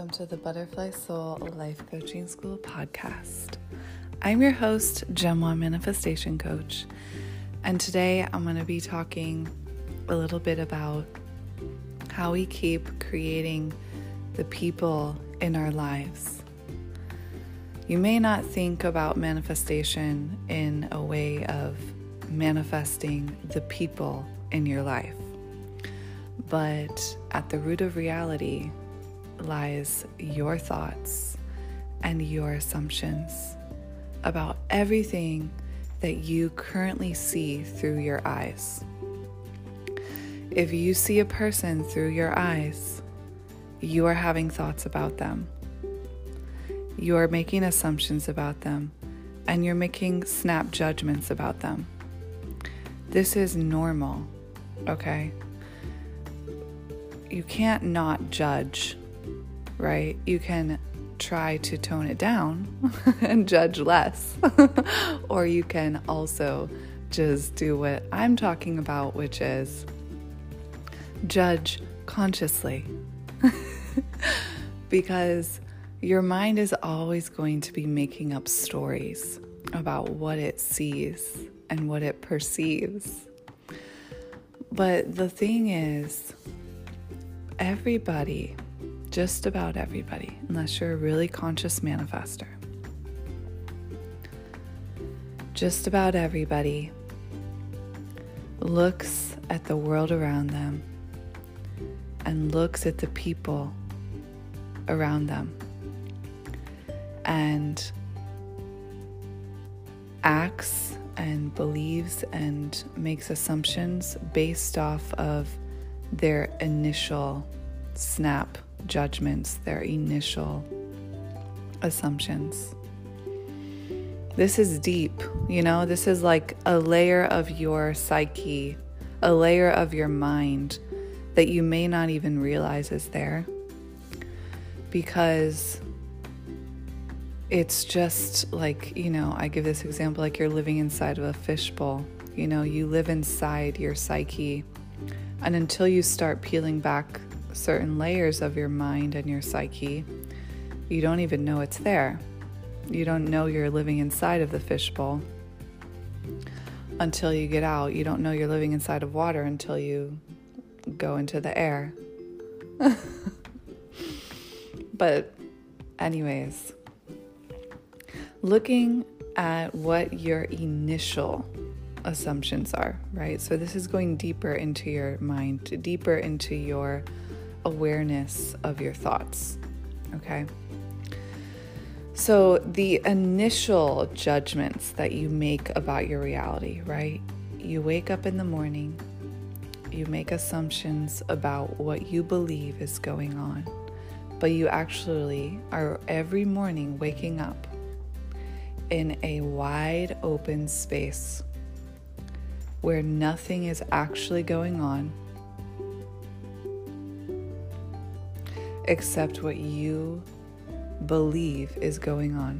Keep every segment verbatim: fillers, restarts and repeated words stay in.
welcome to the Butterfly Soul Life Coaching School podcast. I'm your host, Gemma Manifestation Coach, and today I'm going to be talking a little bit about how we keep creating the people in our lives. You may not think about manifestation in a way of manifesting the people in your life, but at the root of reality lies your thoughts and your assumptions about everything that you currently see through your eyes. If you see a person through your eyes, you are having thoughts about them. You are making assumptions about them, and you're making snap judgments about them. This is normal, okay? You can't not judge, right? You can try to tone it down and judge less. Or you can also just do what I'm talking about, which is judge consciously. Because your mind is always going to be making up stories about what it sees and what it perceives. But the thing is, everybody, just about everybody, unless you're a really conscious manifester, just about everybody looks at the world around them and looks at the people around them and acts and believes and makes assumptions based off of their initial snap judgments, their initial assumptions. This is deep, you know, this is like a layer of your psyche, a layer of your mind that you may not even realize is there, because it's just like, you know, I give this example like you're living inside of a fishbowl. You know, you live inside your psyche, and until you start peeling back certain layers of your mind and your psyche, you don't even know it's there. You don't know you're living inside of the fishbowl until you get out. You don't know you're living inside of water until you go into the air. But anyways, looking at what your initial assumptions are, right? So this is going deeper into your mind, deeper into your awareness of your thoughts, okay? So the initial judgments that you make about your reality, right? You wake up in the morning, you make assumptions about what you believe is going on, but you actually are every morning waking up in a wide open space where nothing is actually going on except what you believe is going on.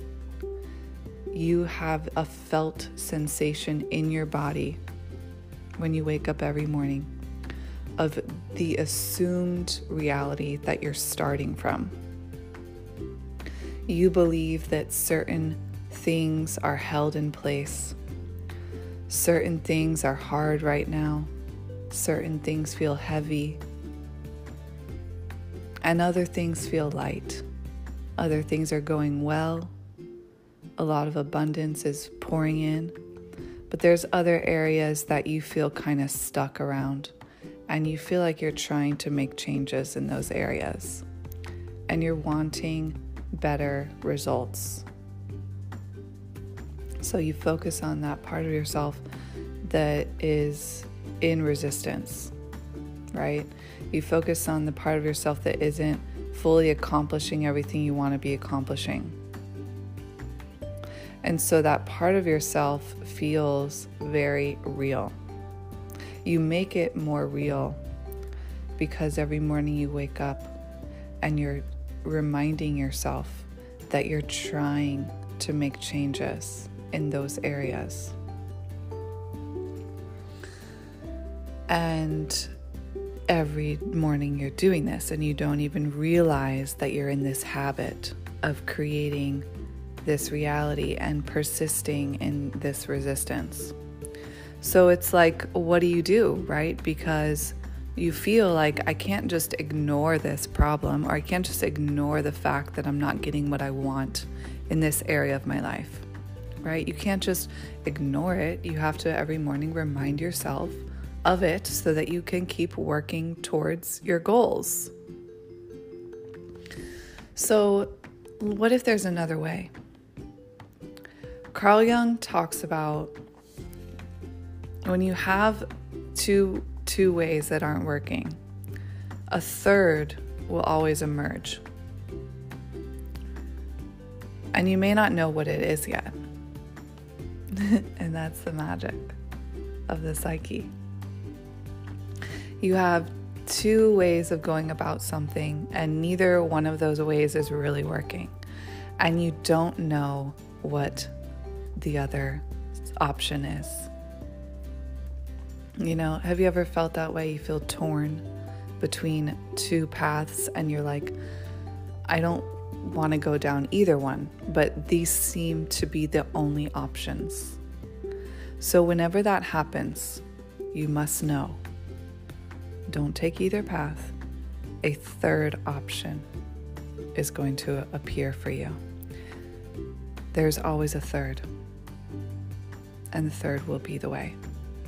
You have a felt sensation in your body when you wake up every morning of the assumed reality that you're starting from. You believe that certain things are held in place. Certain things are hard right now. Certain things feel heavy. And other things feel light. Other things are going well. A lot of abundance is pouring in. But there's other areas that you feel kind of stuck around. And you feel like you're trying to make changes in those areas. And you're wanting better results. So you focus on that part of yourself that is in resistance, right? You focus on the part of yourself that isn't fully accomplishing everything you want to be accomplishing. And so that part of yourself feels very real. You make it more real because every morning you wake up and you're reminding yourself that you're trying to make changes in those areas. And every morning you're doing this and you don't even realize that you're in this habit of creating this reality and persisting in this resistance. So it's like, what do you do, right? Because you feel like I can't just ignore this problem, or I can't just ignore the fact that I'm not getting what I want in this area of my life, right? You can't just ignore it. You have to every morning remind yourself of it so that you can keep working towards your goals. So what if there's another way? Carl Jung talks about when you have two two ways that aren't working, a third will always emerge. And you may not know what it is yet. And that's the magic of the psyche. You have two ways of going about something, and neither one of those ways is really working. And you don't know what the other option is. You know, have you ever felt that way? You feel torn between two paths and you're like, I don't want to go down either one, but these seem to be the only options. So whenever that happens, you must know, don't take either path. A third option is going to appear for you. There's always a third, and the third will be the way.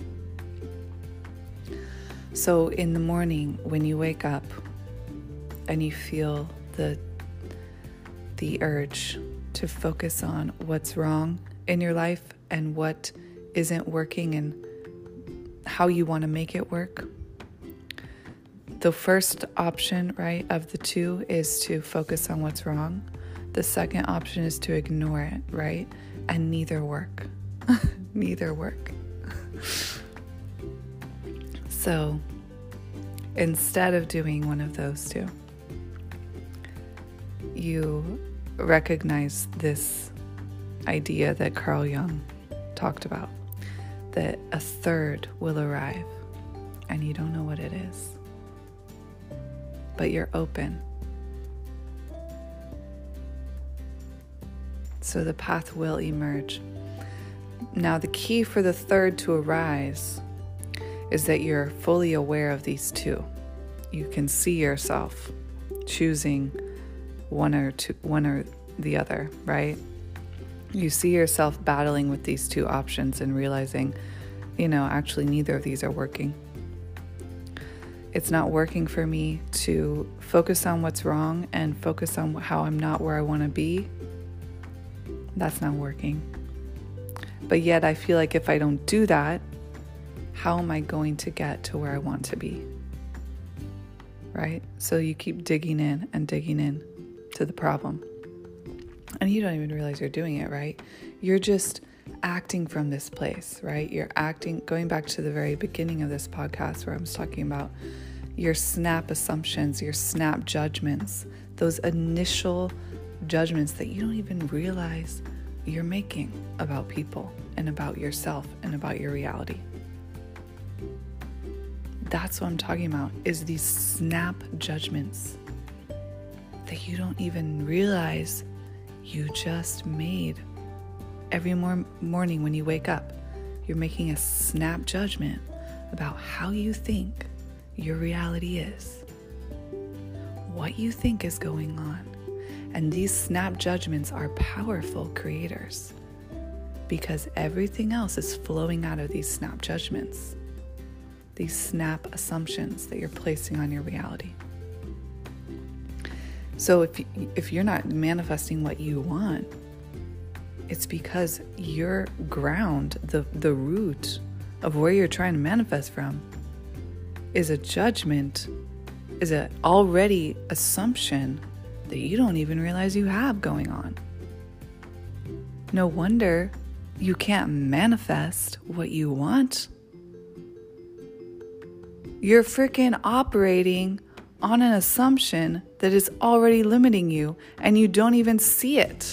So in the morning, when you wake up and you feel the the urge to focus on what's wrong in your life and what isn't working and how you want to make it work, the first option, right, of the two is to focus on what's wrong. The second option is to ignore it, right? And neither work. Neither work. So instead of doing one of those two, you recognize this idea that Carl Jung talked about, that a third will arrive and you don't know what it is, but you're open. So the path will emerge. Now, the key for the third to arise is that you're fully aware of these two. You can see yourself choosing one or two, one or the other, right? You see yourself battling with these two options and realizing, you know, actually neither of these are working. It's not working for me to focus on what's wrong and focus on how I'm not where I want to be. That's not working. But yet I feel like if I don't do that, how am I going to get to where I want to be? Right? So you keep digging in and digging in to the problem. And you don't even realize you're doing it, right? You're just acting from this place, right? You're acting, going back to the very beginning of this podcast where I was talking about your snap assumptions, your snap judgments, those initial judgments that you don't even realize you're making about people and about yourself and about your reality. That's what I'm talking about, is these snap judgments that you don't even realize you just made. Every mor- morning when you wake up, you're making a snap judgment about how you think your reality is, what you think is going on. And these snap judgments are powerful creators because everything else is flowing out of these snap judgments, these snap assumptions that you're placing on your reality. So if if you're not manifesting what you want, it's because your ground, the, the root of where you're trying to manifest from, is a judgment, is an already assumption that you don't even realize you have going on. No wonder you can't manifest what you want. You're freaking operating on an assumption that is already limiting you and you don't even see it.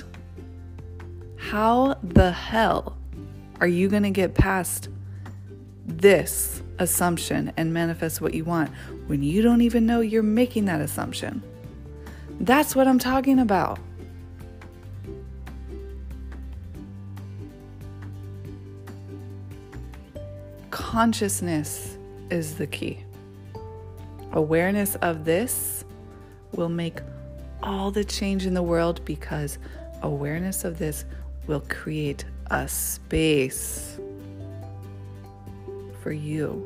How the hell are you going to get past this assumption and manifest what you want when you don't even know you're making that assumption. That's what I'm talking about. Consciousness is the key. Awareness of this will make all the change in the world, because awareness of this will create a space for you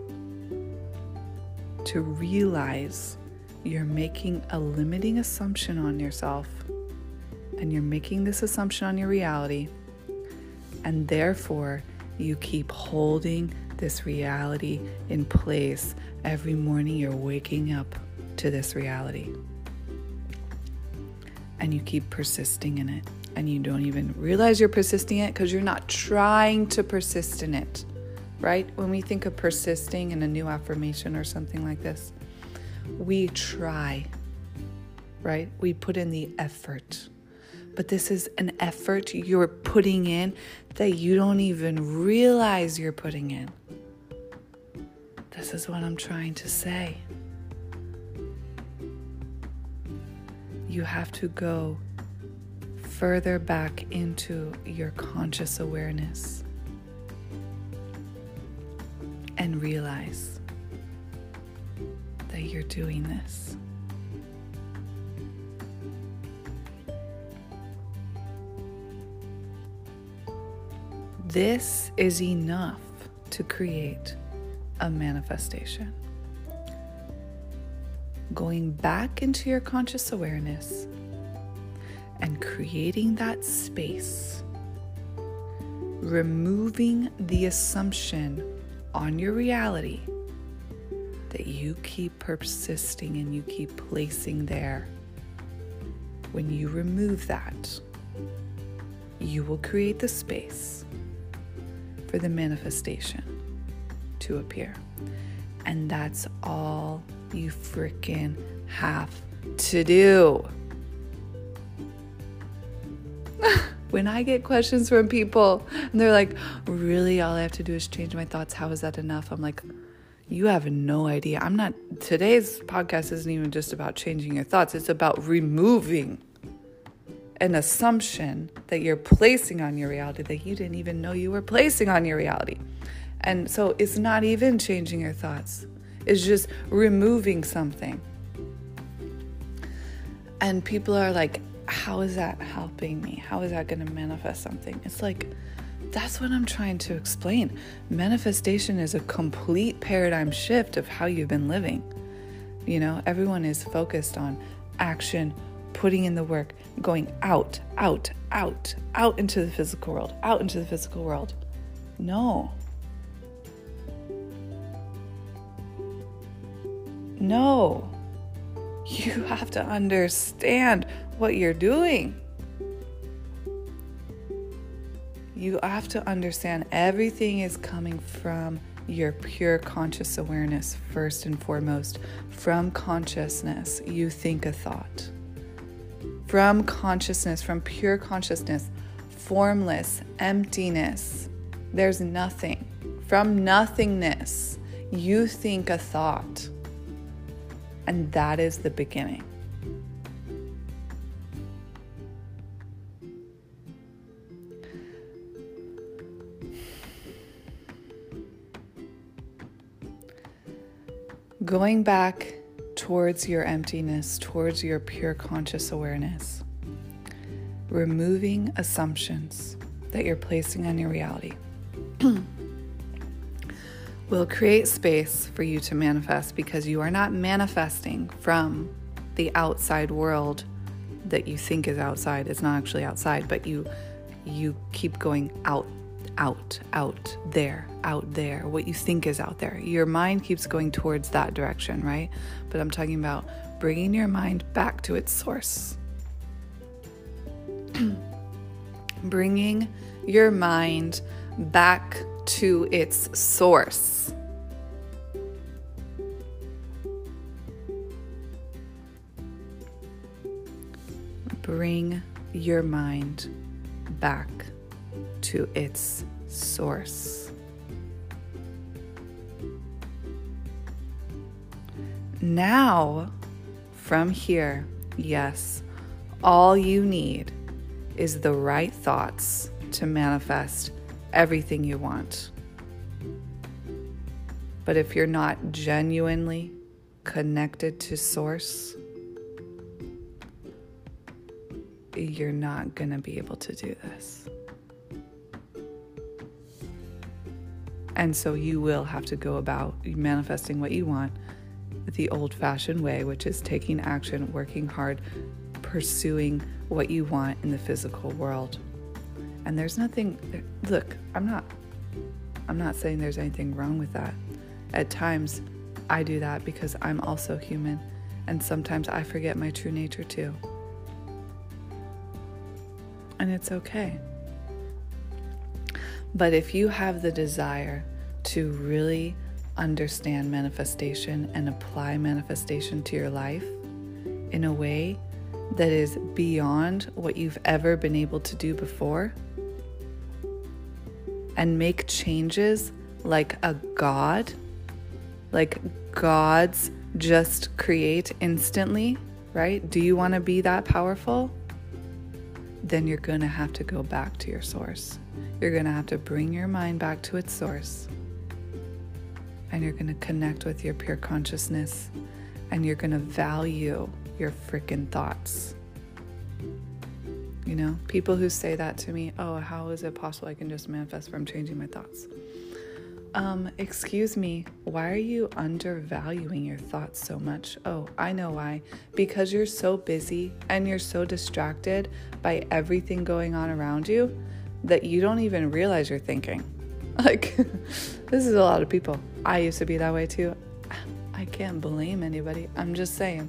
to realize you're making a limiting assumption on yourself, and you're making this assumption on your reality, and therefore you keep holding this reality in place. Every morning you're waking up to this reality, and you keep persisting in it, and you don't even realize you're persisting in it because you're not trying to persist in it, right? When we think of persisting in a new affirmation or something like this, we try, right? We put in the effort. But this is an effort you're putting in that you don't even realize you're putting in. This is what I'm trying to say. You have to go further back into your conscious awareness and realize that you're doing this. This is enough to create a manifestation. Going back into your conscious awareness and creating that space, removing the assumption on your reality that you keep persisting and you keep placing there. When you remove that, you will create the space for the manifestation to appear. And that's all you freaking have to do. When I get questions from people and they're like, really, all I have to do is change my thoughts, how is that enough? I'm like, you have no idea. I'm not, today's podcast isn't even just about changing your thoughts. It's about removing an assumption that you're placing on your reality that you didn't even know you were placing on your reality. And so it's not even changing your thoughts. It's just removing something. And people are like, how is that helping me? How is that going to manifest something? It's like, that's what I'm trying to explain. Manifestation is a complete paradigm shift of how you've been living. You know, everyone is focused on action, putting in the work, going out, out, out, out into the physical world, out into the physical world. No. No. You have to understand what you're doing. You have to understand everything is coming from your pure conscious awareness, first and foremost. From consciousness, you think a thought. From consciousness, from pure consciousness, formless, emptiness, there's nothing. From nothingness, you think a thought. And that is the beginning. Going back towards your emptiness, towards your pure conscious awareness, removing assumptions that you're placing on your reality will create space for you to manifest, because you are not manifesting from the outside world that you think is outside. It's not actually outside, but you you keep going out, out, out, there, out there, what you think is out there. Your mind keeps going towards that direction, right? But I'm talking about bringing your mind back to its source. Bringing your mind back to its source. Bring your mind back to its source. Now, from here, yes, all you need is the right thoughts to manifest everything you want. But if you're not genuinely connected to Source, you're not going to be able to do this. And so you will have to go about manifesting what you want the old-fashioned way, which is taking action, working hard, pursuing what you want in the physical world. And there's nothing, look, I'm not, I'm not saying there's anything wrong with that. At times, I do that because I'm also human, and sometimes I forget my true nature too. And it's okay. But if you have the desire to really understand manifestation and apply manifestation to your life in a way that is beyond what you've ever been able to do before, and make changes like a god, like gods just create instantly, right? Do you want to be that powerful? Then you're going to have to go back to your source. You're going to have to bring your mind back to its source. And you're going to connect with your pure consciousness. And you're going to value your freaking thoughts. You know, people who say that to me, oh, how is it possible I can just manifest from changing my thoughts? Um, excuse me, why are you undervaluing your thoughts so much? Oh, I know why. Because you're so busy and you're so distracted by everything going on around you that you don't even realize you're thinking. Like, this is a lot of people. I used to be that way too. I can't blame anybody. I'm just saying.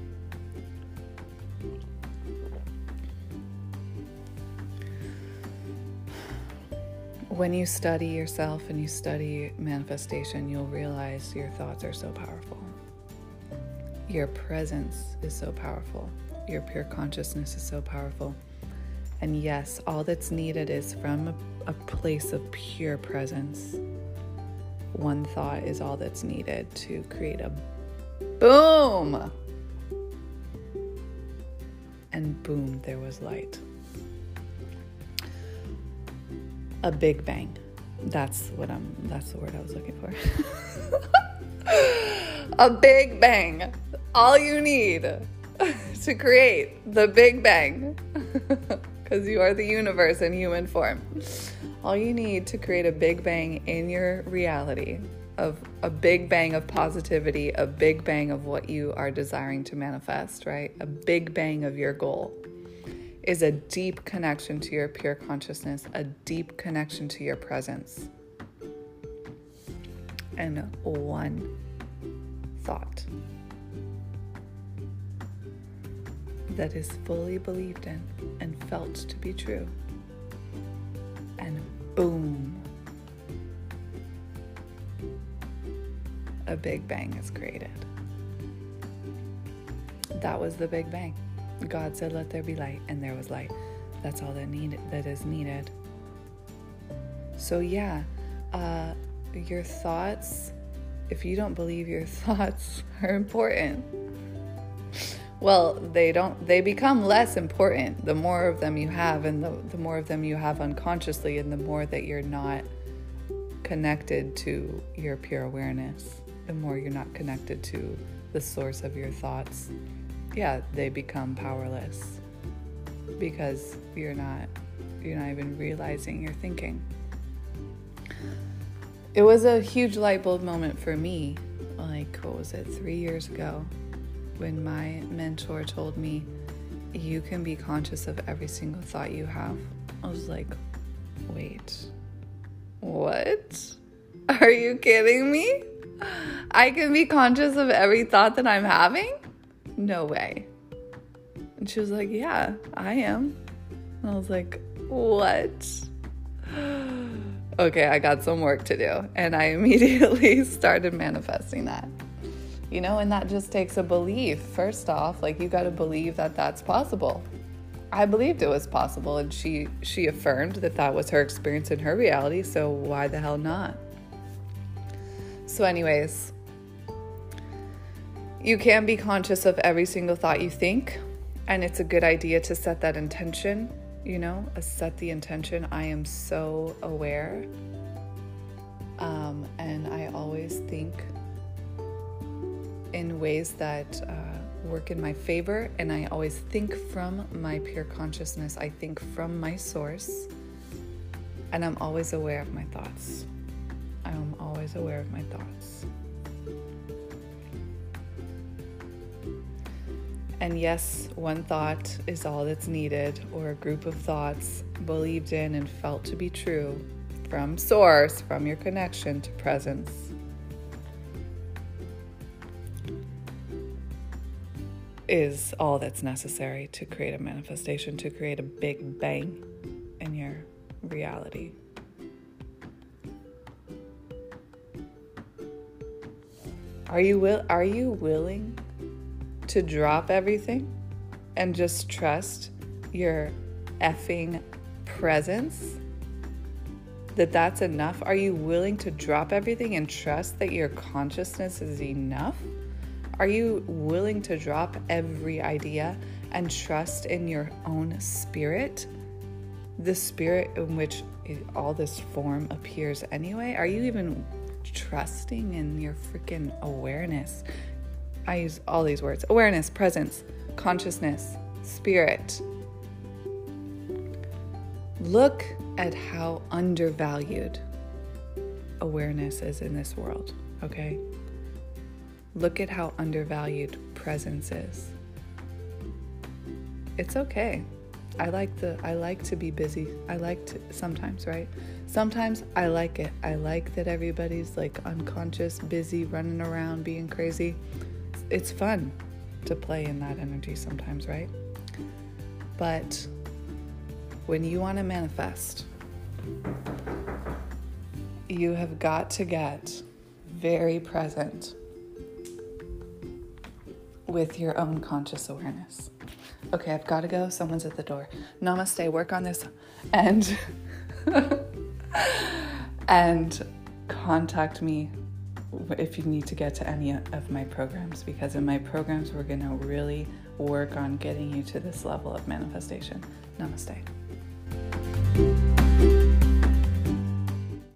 When you study yourself and you study manifestation, you'll realize your thoughts are so powerful. Your presence is so powerful. Your pure consciousness is so powerful. And yes, all that's needed is from a, a place of pure presence. One thought is all that's needed to create a boom. And boom, there was light. A big bang. That's what I'm, that's the word I was looking for. A big bang. All you need to create the big bang. Because you are the universe in human form. All you need to create a big bang in your reality, of a big bang of positivity, a big bang of what you are desiring to manifest, right? A big bang of your goal, is a deep connection to your pure consciousness, a deep connection to your presence. And one thought that is fully believed in and felt to be true. And boom, a big bang is created. That was the big bang. God said, let there be light, and there was light. That's all that needed, that is needed. So yeah, uh, your thoughts, if you don't believe your thoughts are important, well, they don't, they become less important the more of them you have, and the, the more of them you have unconsciously, and the more that you're not connected to your pure awareness, the more you're not connected to the source of your thoughts. Yeah, they become powerless because you're not you're not even realizing you're thinking. It was a huge light bulb moment for me, like, what was it, three years ago, when my mentor told me, you can be conscious of every single thought you have. I was like, wait, what? Are you kidding me? I can be conscious of every thought that I'm having? No way. And she was like, yeah, I am. And I was like, what? Okay, I got some work to do. And I immediately started manifesting that. You know, and that just takes a belief. First off, like, you got to believe that that's possible. I believed it was possible, and she she affirmed that that was her experience in her reality, so why the hell not? So anyways, You can be conscious of every single thought you think, and it's a good idea to set that intention, you know, set the intention. I am so aware, um, and I always think in ways that uh, work in my favor, and I always think from my pure consciousness. I think from my source, and I'm always aware of my thoughts. I'm always aware of my thoughts. And yes, one thought is all that's needed, or a group of thoughts believed in and felt to be true from source, from your connection to presence. Is all that's necessary to create a manifestation, to create a big bang in your reality. Are you will are you willing to drop everything and just trust your effing presence? That that's enough? Are you willing to drop everything and trust that your consciousness is enough? Are you willing to drop every idea and trust in your own spirit? The spirit in which all this form appears anyway? Are you even trusting in your freaking awareness? I use all these words: awareness, presence, consciousness, spirit. Look at how undervalued awareness is in this world, okay? Look at how undervalued presence is. It's okay. I like the I like to be busy. I like to sometimes, right? Sometimes I like it. I like that everybody's like unconscious, busy, running around, being crazy. It's fun to play in that energy sometimes, right? But when you want to manifest, you have got to get very present with your own conscious awareness. Okay, I've got to go. Someone's at the door. Namaste. Work on this. And and contact me if you need to get to any of my programs, because in my programs, we're going to really work on getting you to this level of manifestation. Namaste.